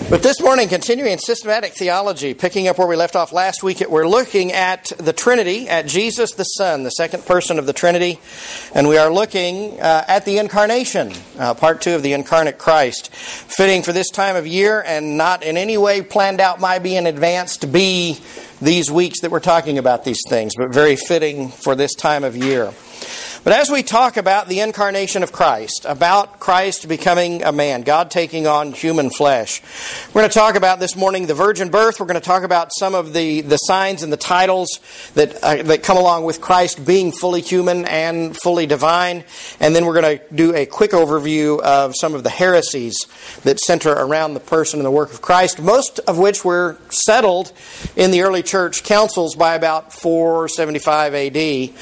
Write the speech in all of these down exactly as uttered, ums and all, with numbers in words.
But this morning, continuing in systematic theology, picking up where we left off last week, we're looking at the Trinity, at Jesus the Son, the second person of the Trinity, and we are looking uh, at the Incarnation, uh, part two of the Incarnate Christ, fitting for this time of year and not in any way planned out by me in advance to be these weeks that we're talking about these things, but very fitting for this time of year. But as we talk about the incarnation of Christ, about Christ becoming a man, God taking on human flesh, we're going to talk about this morning the virgin birth. We're going to talk about some of the, the signs and the titles that uh, that come along with Christ being fully human and fully divine. And then we're going to do a quick overview of some of the heresies that center around the person and the work of Christ, most of which were settled in the early church councils by about four seventy-five A D,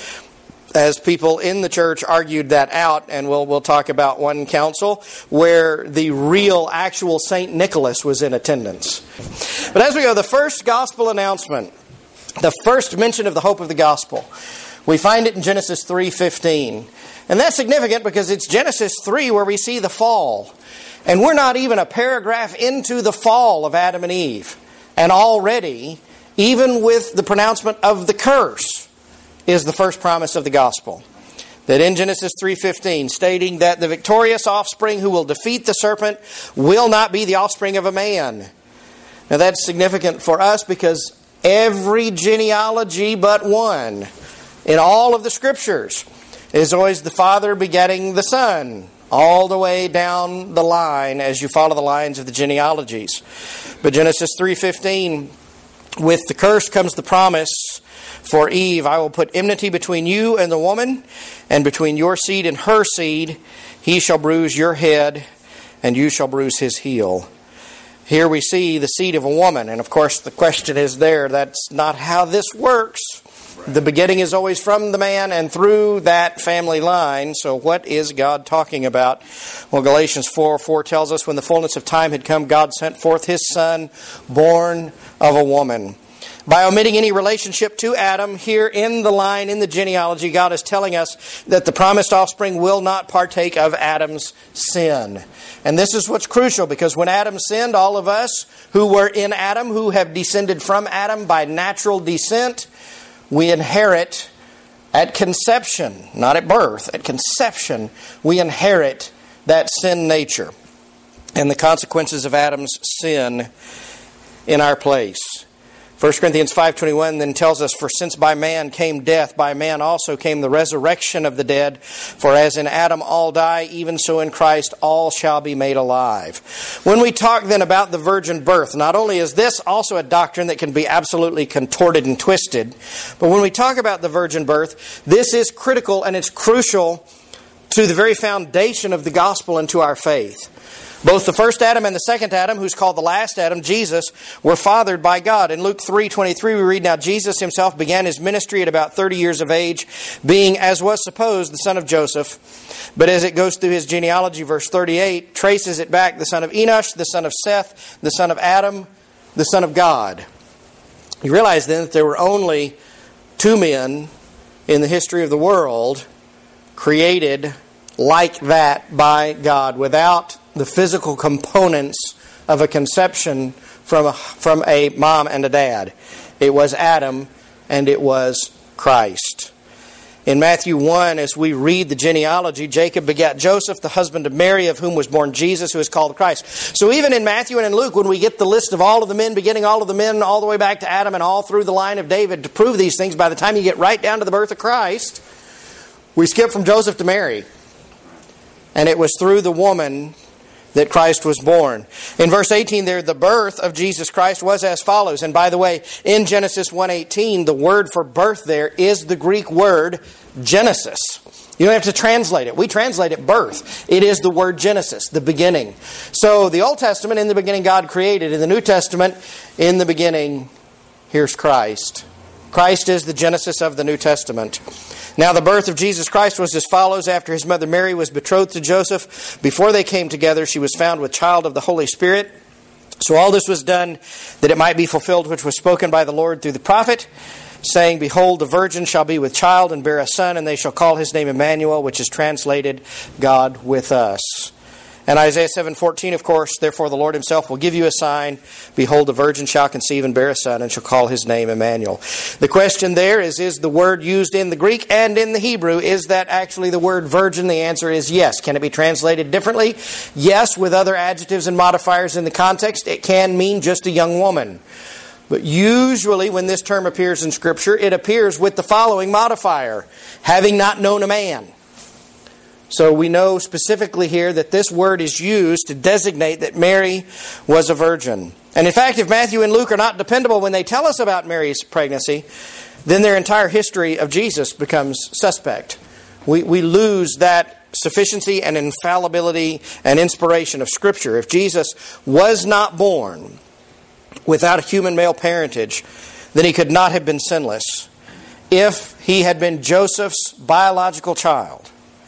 as people in the church argued that out, and we'll we'll talk about one council where the real, actual Saint Nicholas was in attendance. But as we go, the first gospel announcement, the first mention of the hope of the gospel, we find it in Genesis three fifteen. And that's significant because it's Genesis three where we see the fall. And we're not even a paragraph into the fall of Adam and Eve. And already, even with the pronouncement of the curse, is the first promise of the gospel. That in Genesis three fifteen, stating that the victorious offspring who will defeat the serpent will not be the offspring of a man. Now that's significant for us because every genealogy but one in all of the Scriptures is always the Father begetting the Son, all the way down the line as you follow the lines of the genealogies. But Genesis three fifteen, with the curse comes the promise for Eve, I will put enmity between you and the woman, and between your seed and her seed. He shall bruise your head, and you shall bruise his heel. Here we see the seed of a woman, and of course the question is there, that's not how this works. Right. The begetting is always from the man and through that family line. So what is God talking about? Well, Galatians four four tells us, when the fullness of time had come, God sent forth his Son, born of a woman. By omitting any relationship to Adam, here in the line, in the genealogy, God is telling us that the promised offspring will not partake of Adam's sin. And this is what's crucial, because when Adam sinned, all of us who were in Adam, who have descended from Adam by natural descent, we inherit at conception, not at birth, at conception, we inherit that sin nature and the consequences of Adam's sin in our place. First Corinthians five twenty-one then tells us, for since by man came death, by man also came the resurrection of the dead. For as in Adam all die, even so in Christ all shall be made alive. When we talk then about the virgin birth, not only is this also a doctrine that can be absolutely contorted and twisted, but when we talk about the virgin birth, this is critical and it's crucial to the very foundation of the gospel and to our faith. Both the first Adam and the second Adam, who's called the last Adam, Jesus, were fathered by God. In Luke three twenty-three we read, now Jesus himself began his ministry at about thirty years of age, being, as was supposed, the son of Joseph. But as it goes through his genealogy, verse thirty-eight traces it back, the son of Enosh, the son of Seth, the son of Adam, the son of God. You realize then that there were only two men in the history of the world created like that by God, without the physical components of a conception from a, from a mom and a dad. It was Adam and it was Christ. In Matthew one, as we read the genealogy, Jacob begat Joseph, the husband of Mary, of whom was born Jesus, who is called Christ. So even in Matthew and in Luke, when we get the list of all of the men, beginning all of the men, all the way back to Adam and all through the line of David, to prove these things, by the time you get right down to the birth of Christ, we skip from Joseph to Mary. And it was through the woman that Christ was born. In verse eighteen there, the birth of Jesus Christ was as follows. And by the way, in Genesis one eighteen, the word for birth there is the Greek word Genesis. You don't have to translate it. We translate it birth. It is the word Genesis, the beginning. So the Old Testament, in the beginning God created. In the New Testament, in the beginning, here's Christ. Christ is the Genesis of the New Testament. Now the birth of Jesus Christ was as follows. After his mother Mary was betrothed to Joseph, before they came together, she was found with child of the Holy Spirit. So all this was done that it might be fulfilled which was spoken by the Lord through the prophet, saying, behold, the virgin shall be with child and bear a son, and they shall call his name Emmanuel, which is translated God with us. And Isaiah seven fourteen, of course, therefore the Lord himself will give you a sign. Behold, the virgin shall conceive and bear a son, and shall call his name Emmanuel. The question there is, is the word used in the Greek and in the Hebrew, is that actually the word virgin? The answer is yes. Can it be translated differently? Yes, with other adjectives and modifiers in the context. It can mean just a young woman. But usually when this term appears in Scripture, it appears with the following modifier: having not known a man. So we know specifically here that this word is used to designate that Mary was a virgin. And in fact, if Matthew and Luke are not dependable when they tell us about Mary's pregnancy, then their entire history of Jesus becomes suspect. We, we lose that sufficiency and infallibility and inspiration of Scripture. If Jesus was not born without a human male parentage, then he could not have been sinless. If he had been Joseph's biological child,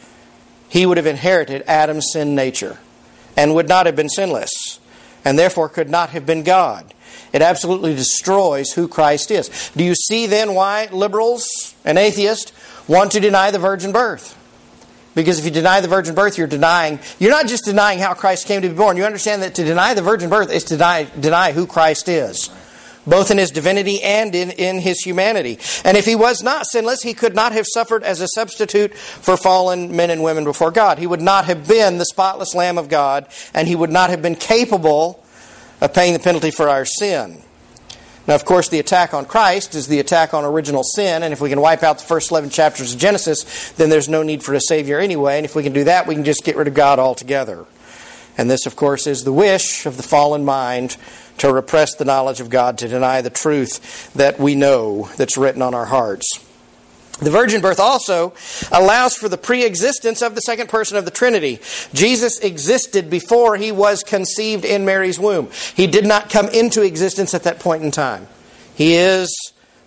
he would have inherited Adam's sin nature and would not have been sinless, and therefore could not have been God. It absolutely destroys who Christ is. Do you see then why liberals and atheists want to deny the virgin birth? Because if you deny the virgin birth, you're denying, you're not just denying how Christ came to be born. You understand that to deny the virgin birth is to deny, deny who Christ is, both in his divinity and in, in his humanity. And if he was not sinless, he could not have suffered as a substitute for fallen men and women before God. He would not have been the spotless Lamb of God, and he would not have been capable of paying the penalty for our sin. Now, of course, the attack on Christ is the attack on original sin, and if we can wipe out the first eleven chapters of Genesis, then there's no need for a Savior anyway, and if we can do that, we can just get rid of God altogether. And this, of course, is the wish of the fallen mind, to repress the knowledge of God, to deny the truth that we know that's written on our hearts. The virgin birth also allows for the pre-existence of the second person of the Trinity. Jesus existed before he was conceived in Mary's womb. He did not come into existence at that point in time. He is,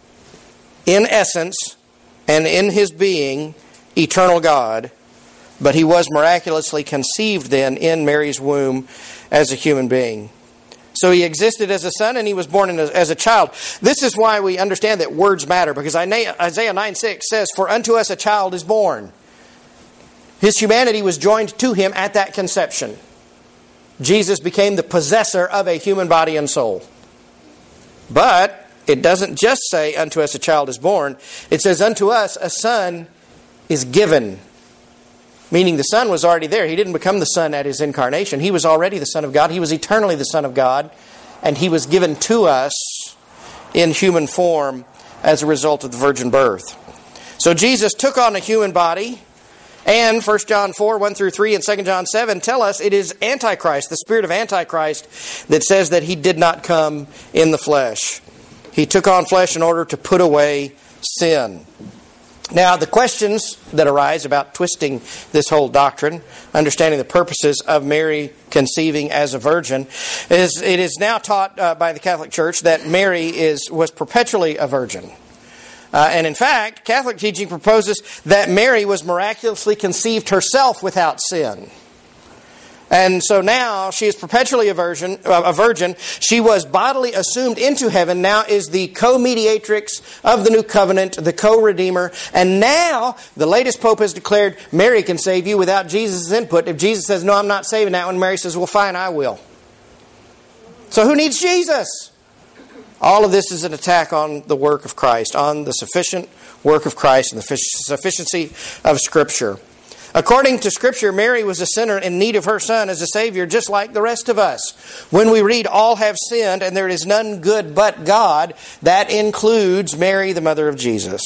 in essence and in his being, eternal God, but he was miraculously conceived then in Mary's womb as a human being. So he existed as a son and he was born as a child. This is why we understand that words matter, because Isaiah nine six says, "For unto us a child is born." His humanity was joined to him at that conception. Jesus became the possessor of a human body and soul. But it doesn't just say, "Unto us a child is born." It says, "Unto us a son is given." Meaning the Son was already there. He didn't become the Son at his incarnation. He was already the Son of God. He was eternally the Son of God. And he was given to us in human form as a result of the virgin birth. So Jesus took on a human body. And First John four, one through three and Second John seven tell us it is Antichrist, the spirit of Antichrist, that says that he did not come in the flesh. He took on flesh in order to put away sin. Now, the questions that arise about twisting this whole doctrine, understanding the purposes of Mary conceiving as a virgin, is it is now taught uh, by the Catholic Church that Mary is was perpetually a virgin. Uh, and in fact, Catholic teaching proposes that Mary was miraculously conceived herself without sin. And so now she is perpetually a virgin, a virgin. She was bodily assumed into heaven, now is the co-mediatrix of the new covenant, the co-redeemer. And now the latest pope has declared Mary can save you without Jesus' input. If Jesus says, "No, I'm not saving that one," Mary says, "Well, fine, I will." So who needs Jesus? All of this is an attack on the work of Christ, on the sufficient work of Christ and the sufficiency of Scripture. According to Scripture, Mary was a sinner in need of her Son as a Savior, just like the rest of us. When we read, "All have sinned, and there is none good but God," that includes Mary, the mother of Jesus.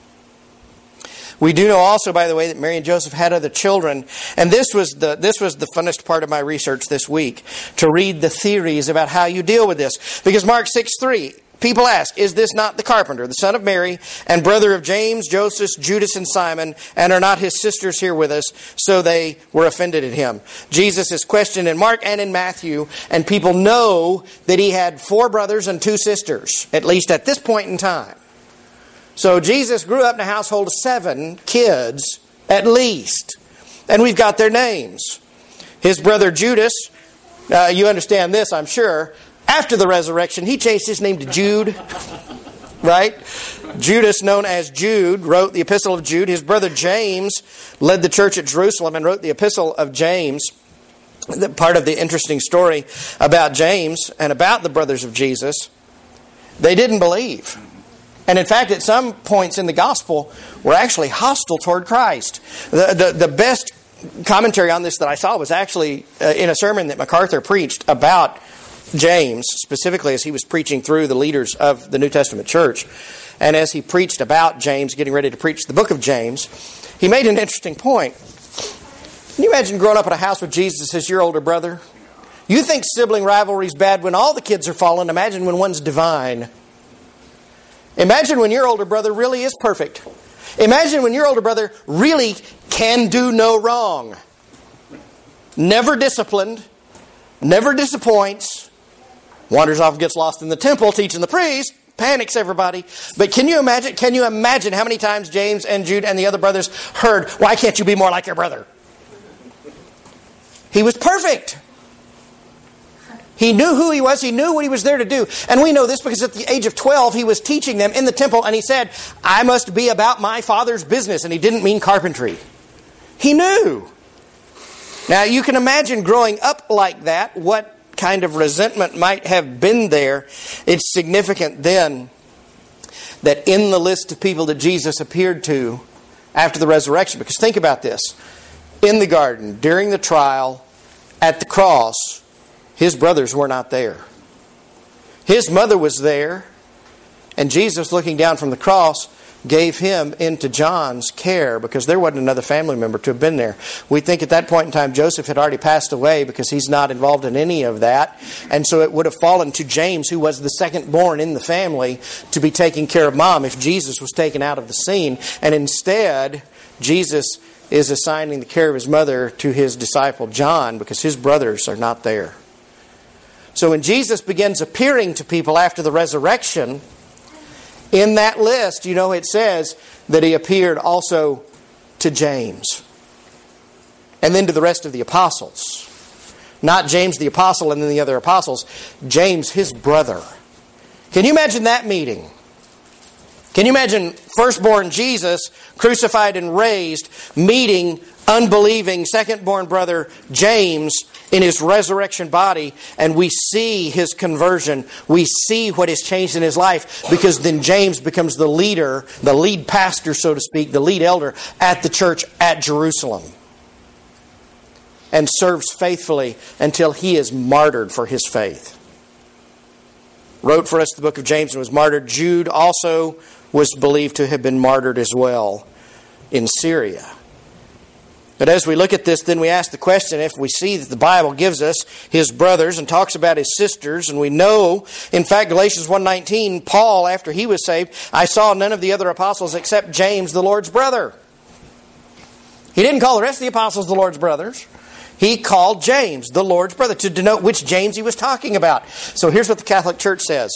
We do know also, by the way, that Mary and Joseph had other children. And this was the this was the funnest part of my research this week, to read the theories about how you deal with this. Because Mark six three, people ask, "Is this not the carpenter, the son of Mary, and brother of James, Joseph, Judas, and Simon? And are not his sisters here with us?" So they were offended at him. Jesus is questioned in Mark and in Matthew, and people know that he had four brothers and two sisters, at least at this point in time. So Jesus grew up in a household of seven kids, at least. And we've got their names. His brother Judas, uh, you understand this, I'm sure. After the resurrection, he changed his name to Jude. Right? Judas, known as Jude, wrote the Epistle of Jude. His brother James led the church at Jerusalem and wrote the Epistle of James. the part of the interesting story about James and about the brothers of Jesus, they didn't believe. And in fact, at some points in the gospel, were actually hostile toward Christ. The, the, the best commentary on this that I saw was actually uh, in a sermon that MacArthur preached about James, specifically as he was preaching through the leaders of the New Testament church. And as he preached about James, getting ready to preach the book of James, he made an interesting point. Can you imagine growing up in a house with Jesus as your older brother? You think sibling rivalry is bad when all the kids are fallen. Imagine when one's divine. Imagine when your older brother really is perfect. Imagine when your older brother really can do no wrong. Never disciplined. Never disappoints. Wanders off and gets lost in the temple teaching the priest. Panics everybody. But can you imagine, can you imagine how many times James and Jude and the other brothers heard, "Why can't you be more like your brother?" He was perfect. He knew who he was. He knew what he was there to do. And we know this because at the age of twelve, he was teaching them in the temple. And he said, "I must be about my Father's business." And he didn't mean carpentry. He knew. Now, you can imagine growing up like that, what kind of resentment might have been there. It's significant then that in the list of people that Jesus appeared to after the resurrection, because think about this. In the garden, during the trial, at the cross, his brothers were not there. His mother was there, and Jesus, looking down from the cross, gave him into John's care because there wasn't another family member to have been there. We think at that point in time Joseph had already passed away because he's not involved in any of that. And so it would have fallen to James, who was the second born in the family, to be taking care of mom if Jesus was taken out of the scene. And instead, Jesus is assigning the care of his mother to his disciple John because his brothers are not there. So when Jesus begins appearing to people after the resurrection, in that list, you know, it says that he appeared also to James. And then to the rest of the apostles. Not James the apostle and then the other apostles. James, his brother. Can you imagine that meeting? Can you imagine firstborn Jesus, crucified and raised, meeting unbelieving second-born brother James in his resurrection body, and we see his conversion. We see what has changed in his life, because then James becomes the leader, the lead pastor, so to speak, the lead elder at the church at Jerusalem, and serves faithfully until he is martyred for his faith. Wrote for us the book of James and was martyred. Jude also was believed to have been martyred as well in Syria. But as we look at this, then we ask the question, if we see that the Bible gives us his brothers and talks about his sisters, and we know, in fact, Galatians one nineteen, Paul, after he was saved, "I saw none of the other apostles except James, the Lord's brother." He didn't call the rest of the apostles the Lord's brothers. He called James the Lord's brother to denote which James he was talking about. So here's what the Catholic Church says.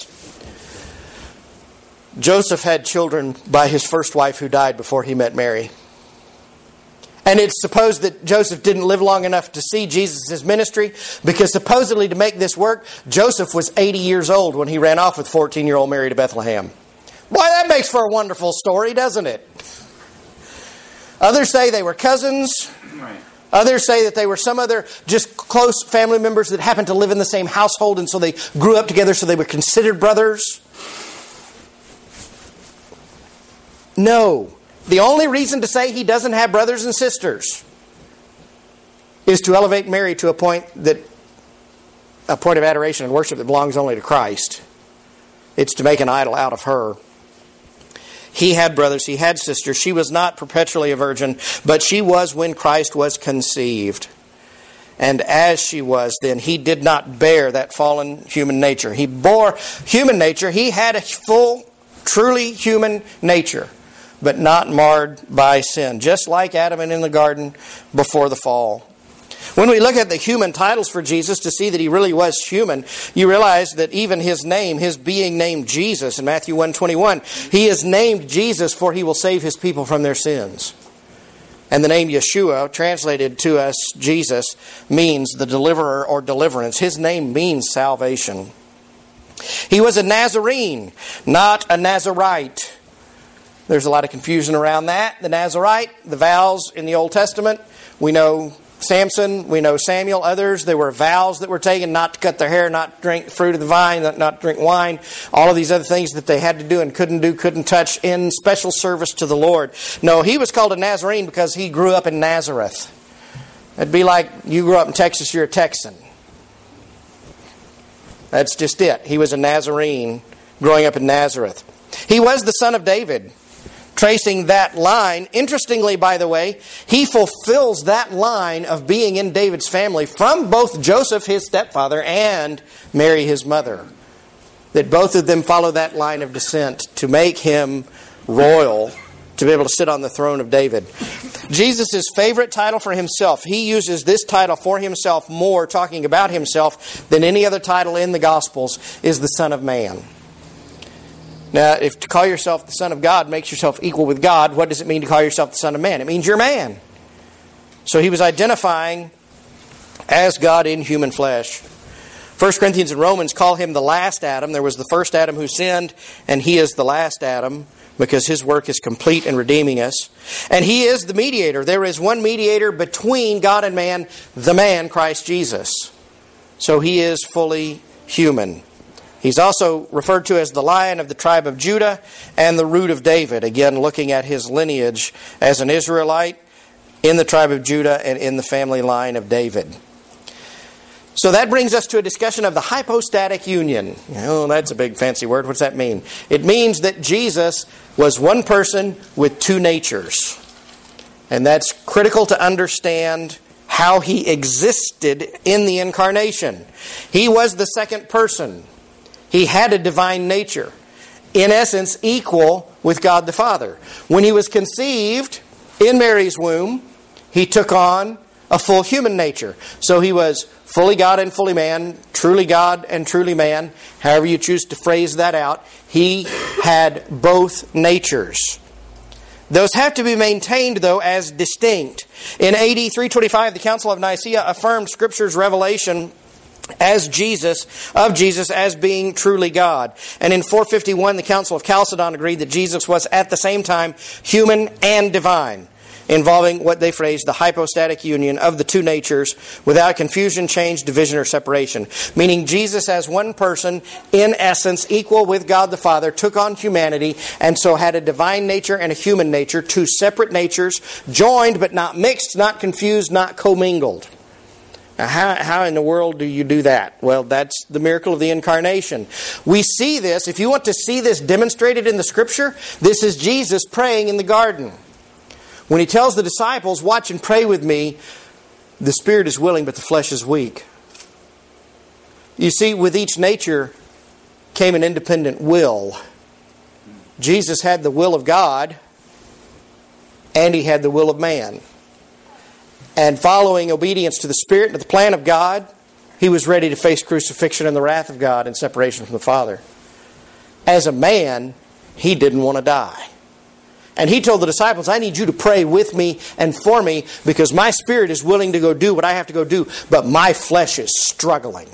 Joseph had children by his first wife who died before he met Mary. And it's supposed that Joseph didn't live long enough to see Jesus' ministry, because supposedly to make this work, Joseph was eighty years old when he ran off with fourteen-year-old Mary to Bethlehem. Boy, that makes for a wonderful story, doesn't it? Others say they were cousins. Right. Others say that they were some other just close family members that happened to live in the same household, and so they grew up together, so they were considered brothers. No. The only reason to say he doesn't have brothers and sisters is to elevate Mary to a point that a point of adoration and worship that belongs only to Christ. It's to make an idol out of her. He had brothers, he had sisters. She was not perpetually a virgin, but she was when Christ was conceived. And as she was then, he did not bear that fallen human nature. He bore human nature. He had a full, truly human nature, but not marred by sin, just like Adam in the garden before the fall. When we look at the human titles for Jesus to see that he really was human, you realize that even his name, his being named Jesus in Matthew one twenty-one, he is named Jesus, for he will save his people from their sins. And the name Yeshua, translated to us Jesus, means the deliverer or deliverance. His name means salvation. He was a Nazarene, not a Nazarite. There's a lot of confusion around that. The Nazarite, the vows in the Old Testament, we know Samson, we know Samuel, others, there were vows that were taken not to cut their hair, not to drink fruit of the vine, not, not to drink wine, all of these other things that they had to do and couldn't do, couldn't touch in special service to the Lord. No, he was called a Nazarene because he grew up in Nazareth. It'd be like you grew up in Texas, you're a Texan. That's just it. He was a Nazarene growing up in Nazareth. He was the son of David. Tracing that line, interestingly, by the way, he fulfills that line of being in David's family from both Joseph, his stepfather, and Mary, his mother. That both of them follow that line of descent to make him royal, to be able to sit on the throne of David. Jesus' favorite title for himself, he uses this title for himself more, talking about himself, than any other title in the Gospels, is the Son of Man. Now, if to call yourself the Son of God makes yourself equal with God, what does it mean to call yourself the Son of Man? It means you're man. So he was identifying as God in human flesh. First Corinthians and Romans call him the last Adam. There was the first Adam who sinned, and he is the last Adam because his work is complete in redeeming us. And he is the mediator. There is one mediator between God and man, the man, Christ Jesus. So he is fully human. He's also referred to as the Lion of the tribe of Judah and the Root of David. Again, looking at his lineage as an Israelite in the tribe of Judah and in the family line of David. So that brings us to a discussion of the hypostatic union. Oh, that's a big fancy word. What's that mean? It means that Jesus was one person with two natures. And that's critical to understand how he existed in the incarnation. He was the second person. He had a divine nature, in essence, equal with God the Father. When he was conceived in Mary's womb, he took on a full human nature. So he was fully God and fully man, truly God and truly man, however you choose to phrase that out. He had both natures. Those have to be maintained, though, as distinct. In A D three twenty-five, the Council of Nicaea affirmed Scripture's revelation as Jesus, of Jesus as being truly God. And in four fifty-one, the Council of Chalcedon agreed that Jesus was at the same time human and divine, involving what they phrased the hypostatic union of the two natures without confusion, change, division, or separation. Meaning Jesus as one person, in essence, equal with God the Father, took on humanity and so had a divine nature and a human nature, two separate natures, joined but not mixed, not confused, not commingled. Now, how, how in the world do you do that? Well, that's the miracle of the incarnation. We see this, if you want to see this demonstrated in the Scripture, this is Jesus praying in the garden. When he tells the disciples, watch and pray with me, the spirit is willing but the flesh is weak. You see, with each nature came an independent will. Jesus had the will of God and he had the will of man. And following obedience to the Spirit and to the plan of God, he was ready to face crucifixion and the wrath of God and separation from the Father. As a man, he didn't want to die. And he told the disciples, I need you to pray with me and for me because my spirit is willing to go do what I have to go do, but my flesh is struggling.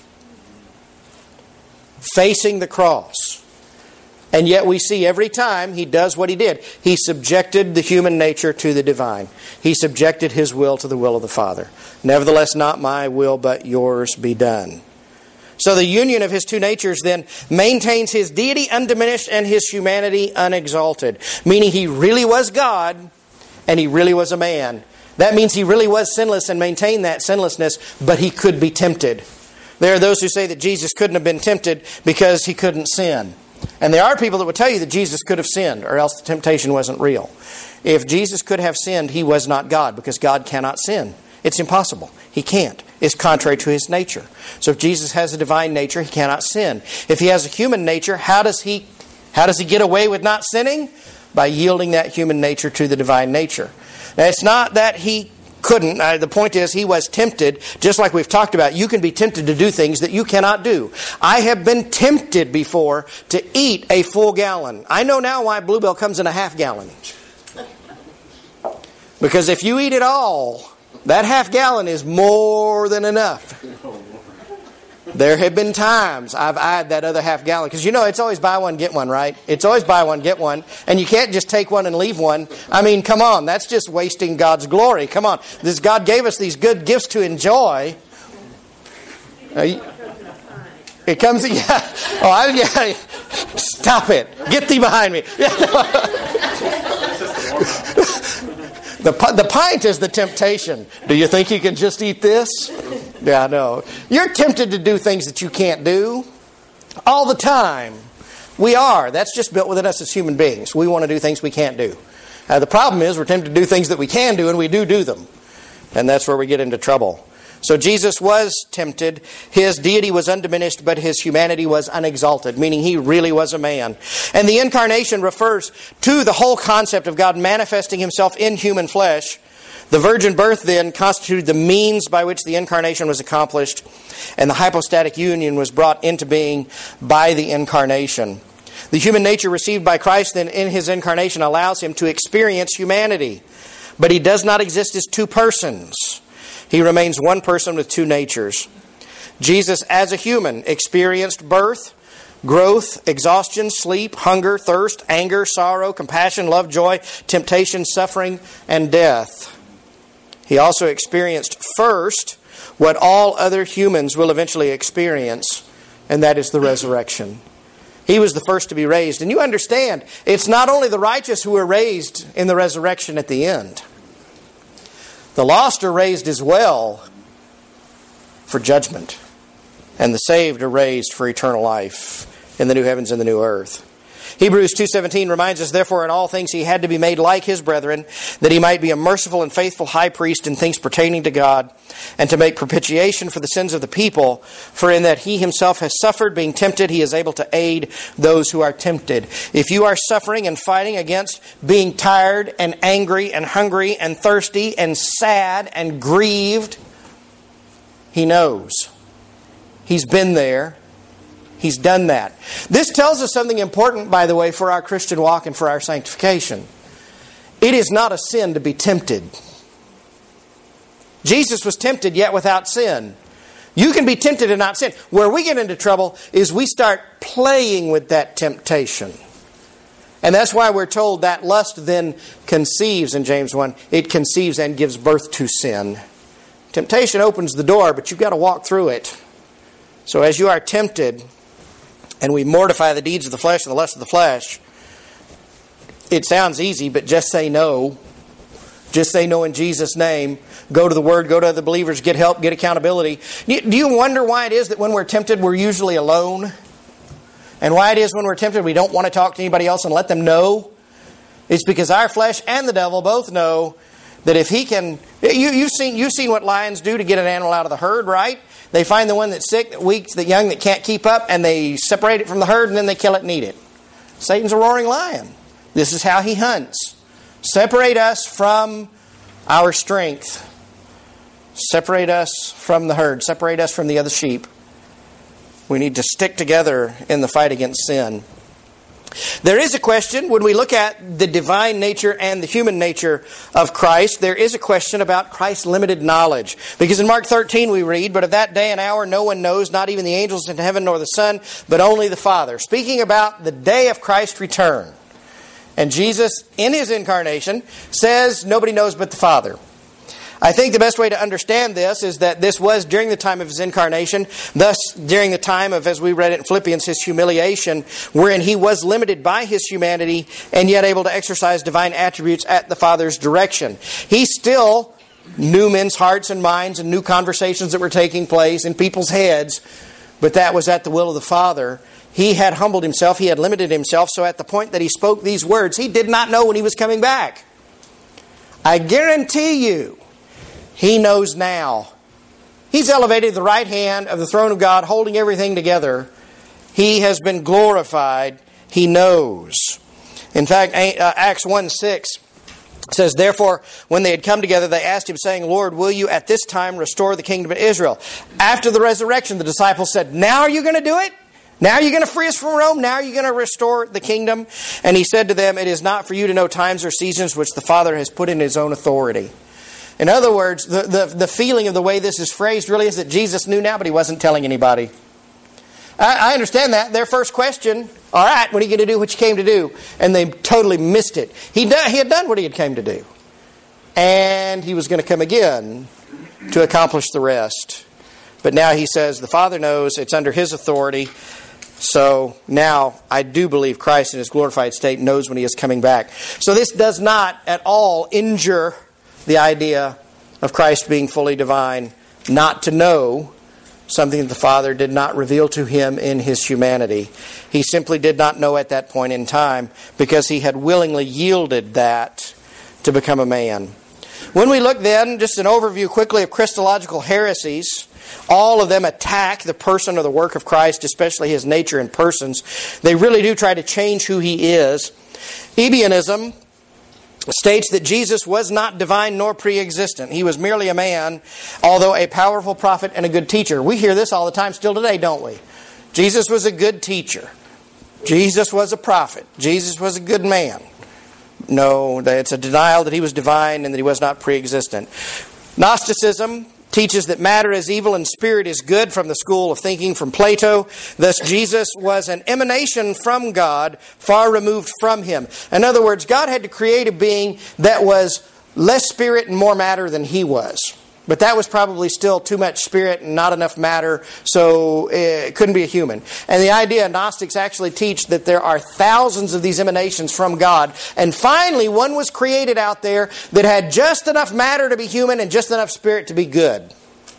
Facing the cross. And yet we see every time he does what he did. He subjected the human nature to the divine. He subjected his will to the will of the Father. Nevertheless, not my will, but yours be done. So the union of his two natures then maintains his deity undiminished and his humanity unexalted. Meaning he really was God and he really was a man. That means he really was sinless and maintained that sinlessness, but he could be tempted. There are those who say that Jesus couldn't have been tempted because he couldn't sin. And there are people that would tell you that Jesus could have sinned or else the temptation wasn't real. If Jesus could have sinned, he was not God because God cannot sin. It's impossible. He can't. It's contrary to his nature. So if Jesus has a divine nature, he cannot sin. If he has a human nature, how does he, how does he get away with not sinning? By yielding that human nature to the divine nature. Now it's not that he couldn't. Uh, the point is he was tempted, just like we've talked about. You can be tempted to do things that you cannot do. I have been tempted before to eat a full gallon. I know now why Bluebell comes in a half gallon. Because if you eat it all, that half gallon is more than enough. There have been times I've eyed that other half gallon. Because you know, it's always buy one, get one, right? It's always buy one, get one. And you can't just take one and leave one. I mean, come on. That's just wasting God's glory. Come on. This God gave us these good gifts to enjoy. Uh, it comes, yeah. Oh, I, yeah. Stop it. Get thee behind me. The, the pint is the temptation. Do you think you can just eat this? Yeah, no. You're tempted to do things that you can't do all the time. We are. That's just built within us as human beings. We want to do things we can't do. Uh, the problem is we're tempted to do things that we can do, and we do do them. And that's where we get into trouble. So Jesus was tempted. His deity was undiminished, but his humanity was unexalted, meaning he really was a man. And the incarnation refers to the whole concept of God manifesting himself in human flesh. The virgin birth then constituted the means by which the incarnation was accomplished, and the hypostatic union was brought into being by the incarnation. The human nature received by Christ then in his incarnation allows him to experience humanity, but he does not exist as two persons. He remains one person with two natures. Jesus, as a human, experienced birth, growth, exhaustion, sleep, hunger, thirst, anger, sorrow, compassion, love, joy, temptation, suffering, and death. He also experienced first what all other humans will eventually experience, and that is the resurrection. He was the first to be raised. And you understand, it's not only the righteous who are raised in the resurrection at the end. The lost are raised as well for judgment. And the saved are raised for eternal life in the new heavens and the new earth. Hebrews two seventeen reminds us, therefore, in all things he had to be made like his brethren, that he might be a merciful and faithful high priest in things pertaining to God, and to make propitiation for the sins of the people. For in that he himself has suffered, being tempted, he is able to aid those who are tempted. If you are suffering and fighting against being tired and angry and hungry and thirsty and sad and grieved, he knows. He's been there. He's done that. This tells us something important, by the way, for our Christian walk and for our sanctification. It is not a sin to be tempted. Jesus was tempted, yet without sin. You can be tempted and not sin. Where we get into trouble is we start playing with that temptation. And that's why we're told that lust then conceives in James one. It conceives and gives birth to sin. Temptation opens the door, but you've got to walk through it. So as you are tempted, and we mortify the deeds of the flesh and the lust of the flesh, it sounds easy, but just say no. Just say no in Jesus' name. Go to the Word, go to other believers, get help, get accountability. Do you wonder why it is that when we're tempted, we're usually alone? And why it is when we're tempted, we don't want to talk to anybody else and let them know? It's because our flesh and the devil both know that if he can... You, you've seen, you've seen what lions do to get an animal out of the herd, right? They find the one that's sick, that weak, that young, that can't keep up, and they separate it from the herd, and then they kill it and eat it. Satan's a roaring lion. This is how he hunts. Separate us from our strength. Separate us from the herd. Separate us from the other sheep. We need to stick together in the fight against sin. There is a question, when we look at the divine nature and the human nature of Christ, there is a question about Christ's limited knowledge. Because in Mark thirteen we read, "But of that day and hour no one knows, not even the angels in heaven nor the Son, but only the Father." Speaking about the day of Christ's return. And Jesus, in his incarnation, says nobody knows but the Father. I think the best way to understand this is that this was during the time of his incarnation, thus during the time of, as we read it in Philippians, his humiliation, wherein he was limited by his humanity and yet able to exercise divine attributes at the Father's direction. He still knew men's hearts and minds and knew conversations that were taking place in people's heads, but that was at the will of the Father. He had humbled himself, he had limited himself, so at the point that he spoke these words, he did not know when he was coming back. I guarantee you, he knows now. He's elevated to the right hand of the throne of God, holding everything together. He has been glorified. He knows. In fact, Acts one six says, "Therefore, when they had come together, they asked him, saying, Lord, will you at this time restore the kingdom of Israel?" After the resurrection, the disciples said, "Now are you going to do it? Now are you going to free us from Rome? Now are you going to restore the kingdom?" And he said to them, "It is not for you to know times or seasons which the Father has put in his own authority." In other words, the, the, the feeling of the way this is phrased really is that Jesus knew now, but he wasn't telling anybody. I, I understand that. Their first question, all right, when are you going to do what you came to do? And they totally missed it. He, do, he had done what he had came to do. And he was going to come again to accomplish the rest. But now he says the Father knows, it's under his authority. So now I do believe Christ in his glorified state knows when he is coming back. So this does not at all injure the idea of Christ being fully divine, not to know something that the Father did not reveal to him in his humanity. He simply did not know at that point in time because he had willingly yielded that to become a man. When we look then, just an overview quickly of Christological heresies, all of them attack the person or the work of Christ, especially his nature and persons. They really do try to change who he is. Ebionism states that Jesus was not divine nor pre-existent. He was merely a man, although a powerful prophet and a good teacher. We hear this all the time still today, don't we? Jesus was a good teacher. Jesus was a prophet. Jesus was a good man. No, it's a denial that he was divine and that he was not pre-existent. Gnosticism teaches that matter is evil and spirit is good, from the school of thinking from Plato. Thus, Jesus was an emanation from God, far removed from him. In other words, God had to create a being that was less spirit and more matter than he was. But that was probably still too much spirit and not enough matter, so it couldn't be a human. And the idea, Gnostics actually teach that there are thousands of these emanations from God. And finally, one was created out there that had just enough matter to be human and just enough spirit to be good.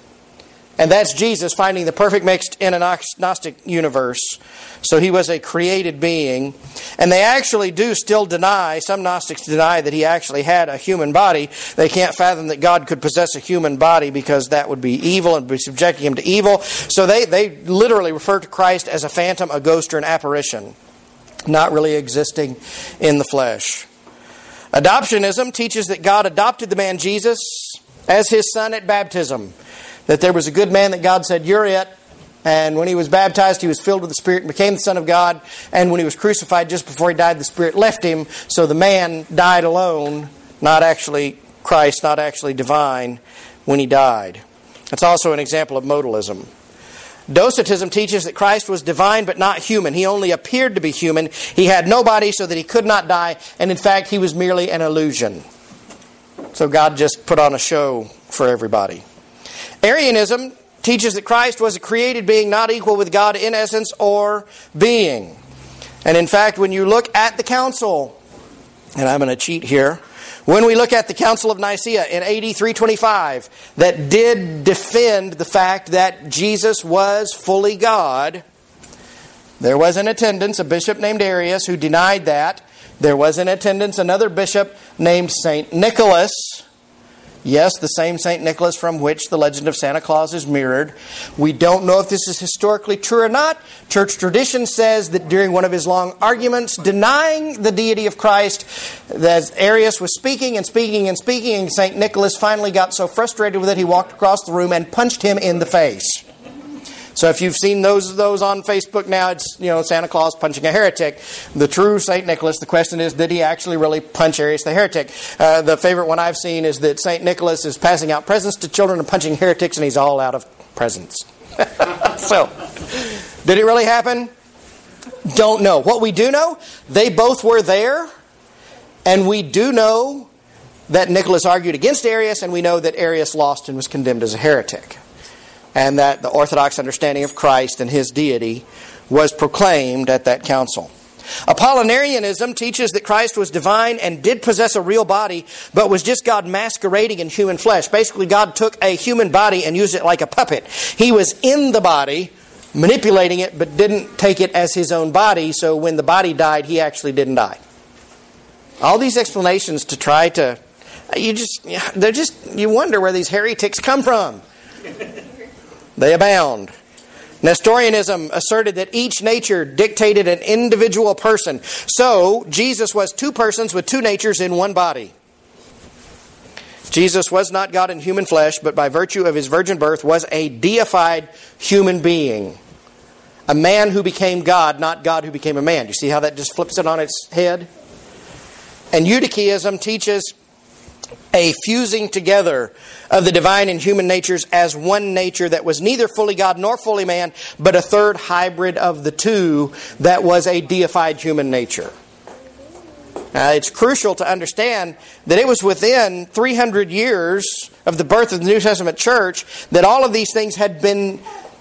And that's Jesus finding the perfect mix in a Gnostic universe. So he was a created being. And they actually do still deny, some Gnostics deny that he actually had a human body. They can't fathom that God could possess a human body because that would be evil and be subjecting him to evil. So they, they literally refer to Christ as a phantom, a ghost, or an apparition, not really existing in the flesh. Adoptionism teaches that God adopted the man Jesus as his son at baptism. That there was a good man that God said, you're it. And when he was baptized, he was filled with the Spirit and became the Son of God. And when he was crucified, just before he died, the Spirit left him. So the man died alone, not actually Christ, not actually divine, when he died. That's also an example of modalism. Docetism teaches that Christ was divine but not human. He only appeared to be human. He had no body so that he could not die. And in fact, he was merely an illusion. So God just put on a show for everybody. Arianism teaches that Christ was a created being not equal with God in essence or being. And in fact, when you look at the council, and I'm going to cheat here, when we look at the Council of Nicaea in A D three twenty-five, that did defend the fact that Jesus was fully God, there was in attendance a bishop named Arius who denied that. There was in attendance another bishop named Saint Nicholas. Yes, the same Saint Nicholas from which the legend of Santa Claus is mirrored. We don't know if this is historically true or not. Church tradition says that during one of his long arguments denying the deity of Christ, that Arius was speaking and speaking and speaking, and Saint Nicholas finally got so frustrated with it he walked across the room and punched him in the face. So if you've seen those those on Facebook now, it's, you know, Santa Claus punching a heretic. The true Saint Nicholas, the question is, did he actually really punch Arius the heretic? Uh, the favorite one I've seen is that Saint Nicholas is passing out presents to children and punching heretics, and he's all out of presents. So, did it really happen? Don't know. What we do know, they both were there, and we do know that Nicholas argued against Arius, and we know that Arius lost and was condemned as a heretic. And that the Orthodox understanding of Christ and his deity was proclaimed at that council. Apollinarianism teaches that Christ was divine and did possess a real body, but was just God masquerading in human flesh. Basically, God took a human body and used it like a puppet. He was in the body, manipulating it, but didn't take it as his own body, so when the body died, he actually didn't die. All these explanations to try to... You just... They're just... You wonder where these heretics come from. They abound. Nestorianism asserted that each nature dictated an individual person. So, Jesus was two persons with two natures in one body. Jesus was not God in human flesh, but by virtue of his virgin birth was a deified human being. A man who became God, not God who became a man. You see how that just flips it on its head? And Eutychianism teaches a fusing together of the divine and human natures as one nature that was neither fully God nor fully man, but a third hybrid of the two that was a deified human nature. Now, it's crucial to understand that it was within three hundred years of the birth of the New Testament church that all of these things had been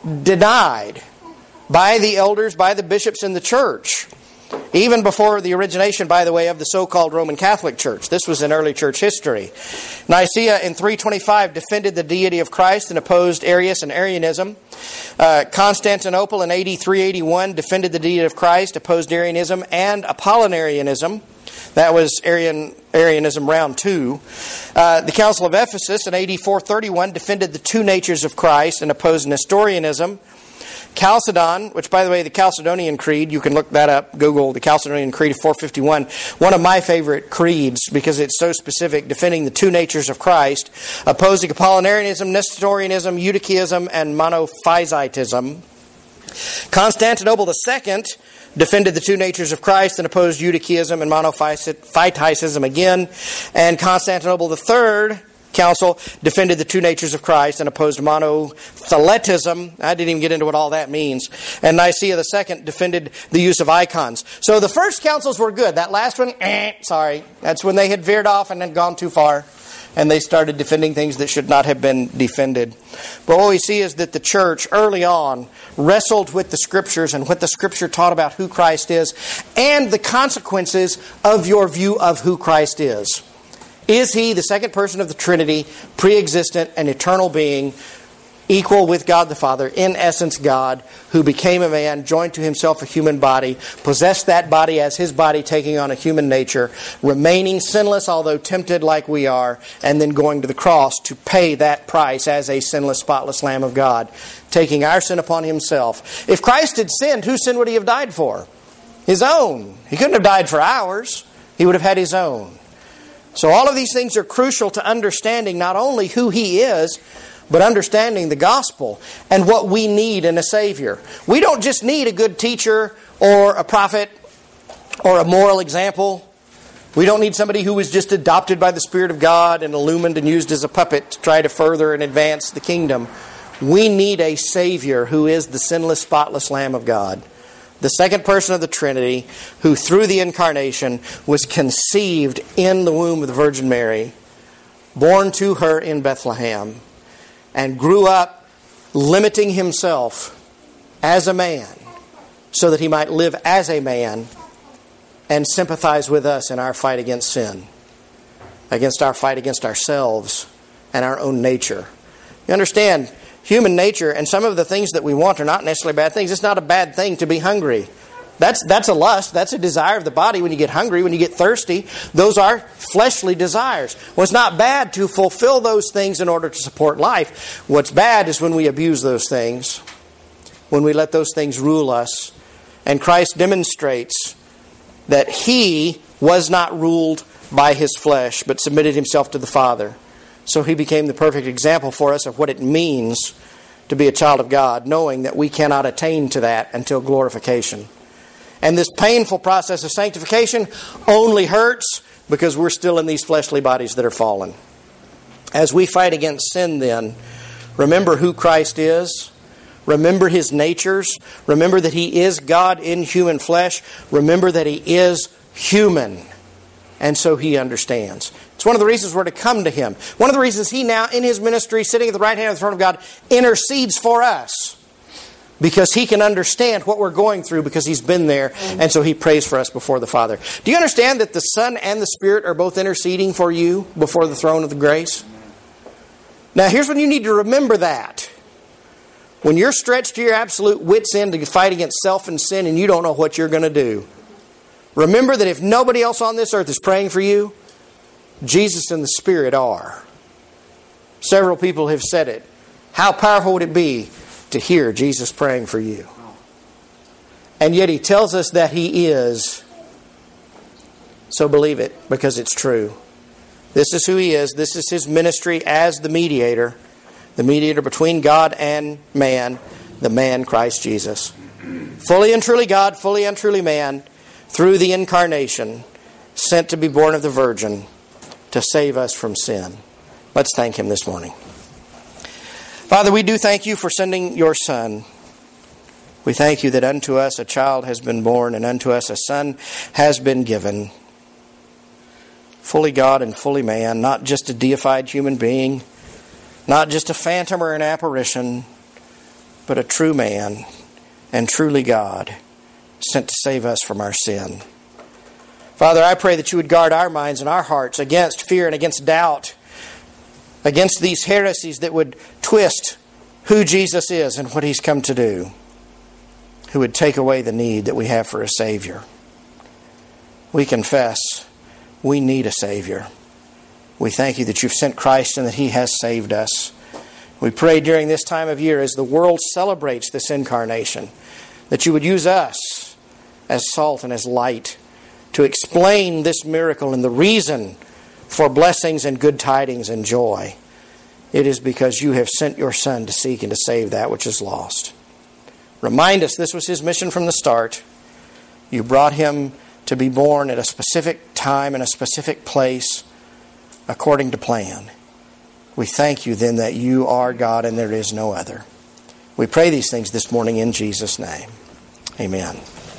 denied by the elders, by the bishops in the church. Even before the origination, by the way, of the so-called Roman Catholic Church. This was in early church history. Nicaea in three twenty-five defended the deity of Christ and opposed Arius and Arianism. Uh, Constantinople in A D three eighty-one defended the deity of Christ, opposed Arianism and Apollinarianism. That was Arian, Arianism round two. Uh, the Council of Ephesus in A D four thirty-one defended the two natures of Christ and opposed Nestorianism. Chalcedon, which by the way, the Chalcedonian Creed, you can look that up, Google the Chalcedonian Creed of four fifty-one, one of my favorite creeds because it's so specific, defending the two natures of Christ, opposing Apollinarianism, Nestorianism, Eutychianism, and Monophysitism. Constantinople the Second defended the two natures of Christ and opposed Eutychianism and Monophysitism again. And Constantinople the Third Council defended the two natures of Christ and opposed monotheletism. I didn't even get into what all that means. And Nicaea the Second defended the use of icons. So the first councils were good. That last one, eh, sorry. That's when they had veered off and had gone too far. And they started defending things that should not have been defended. But what we see is that the church early on wrestled with the Scriptures and what the Scripture taught about who Christ is and the consequences of your view of who Christ is. Is He the second person of the Trinity, pre-existent and eternal being, equal with God the Father, in essence God, who became a man, joined to Himself a human body, possessed that body as His body, taking on a human nature, remaining sinless although tempted like we are, and then going to the cross to pay that price as a sinless, spotless Lamb of God, taking our sin upon Himself. If Christ had sinned, whose sin would He have died for? His own. He couldn't have died for ours. He would have had His own. So all of these things are crucial to understanding not only who He is, but understanding the gospel and what we need in a Savior. We don't just need a good teacher or a prophet or a moral example. We don't need somebody who was just adopted by the Spirit of God and illumined and used as a puppet to try to further and advance the kingdom. We need a Savior who is the sinless, spotless Lamb of God, the second person of the Trinity, who through the incarnation was conceived in the womb of the Virgin Mary, born to her in Bethlehem, and grew up limiting Himself as a man so that He might live as a man and sympathize with us in our fight against sin, against our fight against ourselves and our own nature. You understand, human nature and some of the things that we want are not necessarily bad things. It's not a bad thing to be hungry. That's that's a lust. That's a desire of the body when you get hungry, when you get thirsty. Those are fleshly desires. Well, it's not bad to fulfill those things in order to support life. What's bad is when we abuse those things, when we let those things rule us. And Christ demonstrates that He was not ruled by His flesh, but submitted Himself to the Father. So He became the perfect example for us of what it means to be a child of God, knowing that we cannot attain to that until glorification. And this painful process of sanctification only hurts because we're still in these fleshly bodies that are fallen. As we fight against sin then, remember who Christ is. Remember His natures. Remember that He is God in human flesh. Remember that He is human. And so He understands. It's one of the reasons we're to come to Him. One of the reasons He now, in His ministry, sitting at the right hand of the throne of God, intercedes for us. Because He can understand what we're going through because He's been there. And so He prays for us before the Father. Do you understand that the Son and the Spirit are both interceding for you before the throne of the grace? Now here's when you need to remember that. When you're stretched to your absolute wit's end to fight against self and sin and you don't know what you're going to do, remember that if nobody else on this earth is praying for you, Jesus and the Spirit are. Several people have said it. How powerful would it be to hear Jesus praying for you? And yet He tells us that He is. So believe it, because it's true. This is who He is. This is His ministry as the mediator. The mediator between God and man. The man Christ Jesus. Fully and truly God, fully and truly man. Through the incarnation. Sent to be born of the Virgin. to save us from sin. Let's thank Him this morning. Father, we do thank You for sending Your Son. We thank You that unto us a child has been born, and unto us a son has been given. Fully God and fully man, not just a deified human being, not just a phantom or an apparition, but a true man and truly God, sent to save us from our sin. Father, I pray that You would guard our minds and our hearts against fear and against doubt, against these heresies that would twist who Jesus is and what He's come to do, who would take away the need that we have for a Savior. We confess we need a Savior. We thank You that You've sent Christ and that He has saved us. We pray during this time of year as the world celebrates this incarnation, that You would use us as salt and as light to explain this miracle and the reason for blessings and good tidings and joy. It is because You have sent Your Son to seek and to save that which is lost. Remind us this was His mission from the start. You brought Him to be born at a specific time and a specific place according to plan. We thank You then that You are God and there is no other. We pray these things this morning in Jesus' name. Amen.